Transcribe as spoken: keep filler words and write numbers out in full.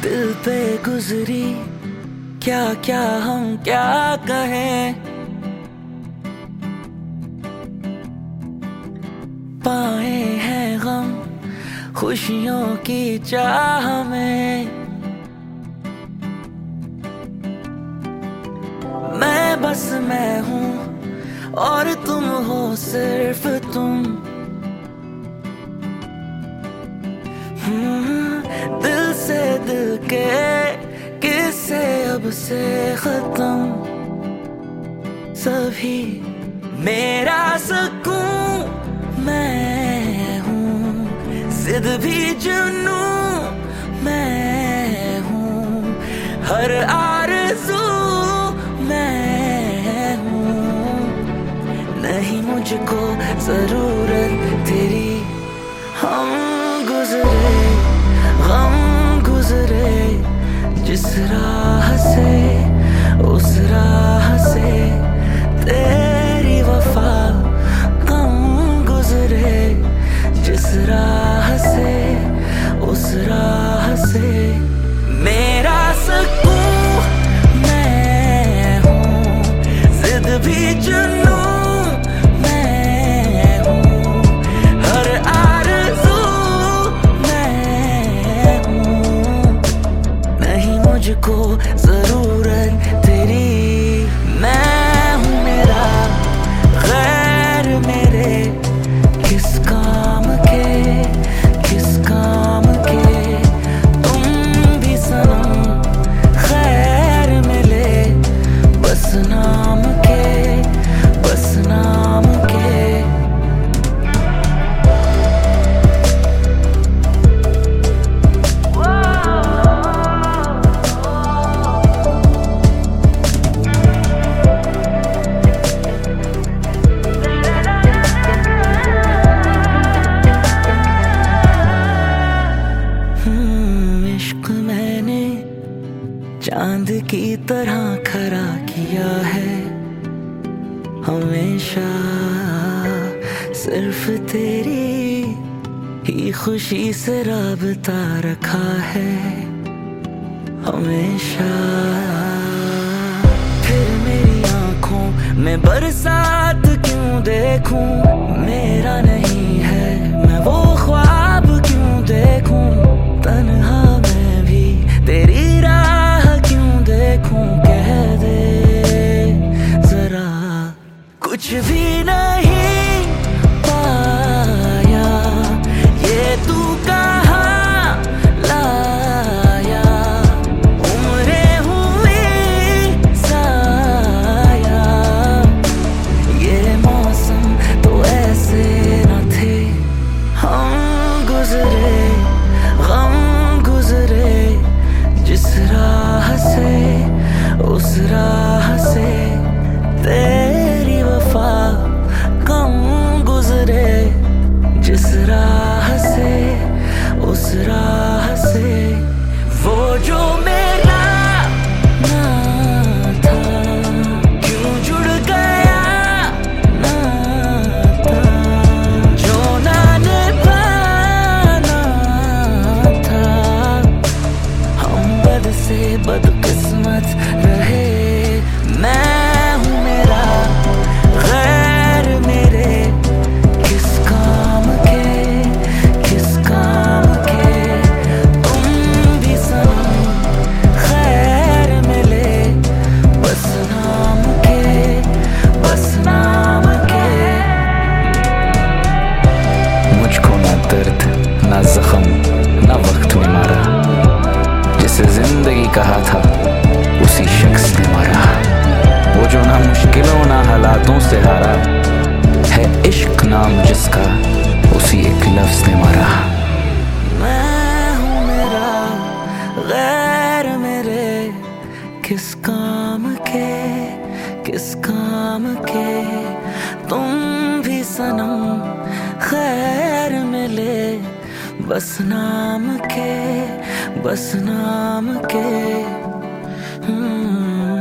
दिल पे गुजरी क्या क्या हम क्या कहें। पाए हैं गम खुशियों की चाह में। मैं बस मैं हूँ और तुम हो सिर्फ तुम। दिल से दिल के किस्से अब से खत्म। सभी मेरा सुकून मैं हूँ, जिद भी जुनू मैं हूँ, हर आरज़ू मैं हूँ। नहीं मुझको जरूरत तेरी। हम गुजरे गम गुजरे जिस राह से उस राह से तेरी वफा। गम गुजरे जिस राह से उस राह से मेरा सुकून मैं हूँ, जिद भी जुनू मुझको जरूरत तेरी। मैं हूँ मेरा गैर मेरे किस काम के किस काम के। तुम भी सनम खैर मिले बस नाम के बस नाम के। चांद की तरह खरा किया है हमेशा, सिर्फ तेरी ही खुशी से राबता रखा है हमेशा। फिर मेरी आंखों में बरसात क्यों देखूं, मेरा नहीं है मैं वो ख्वाब क्यों देखूं। तन्हा मैं भी तेरी देखूं कह दे जरा। कुछ भी नहीं पाया ये तू कहाँ लाया। उम्रें हुई साया, ये मौसम तो ऐसे न थे। हम गुजरे गम गुजरे जिस राह से उस राह से तेरी वफा। कम गुजरे जिस राह से उस राह से वो जो मेरा ना था क्यों जुड़ गया ना था। जो ना निभाना था हम बद से बदकिस्मत रहे। मैं हूँ मेरा गैर मेरे किस काम के किस काम के। तुम भी सनम खैर मिले बस नाम के बस नाम के। मुझको ना दर्द ना जख्म ना वक्त ने मारा, जिसे जिंदगी कहा था उसी शख्स ने मारा। वो जो ना मुश्किलों ना हालातों से हारा, है इश्क नाम जिसका उसी एक लफ्ज ने मारा। मैं हूँ मेरा गैर मेरे किस काम के किस काम के। तुम भी सनम खैर मिले बस नाम के बस नाम के। hmm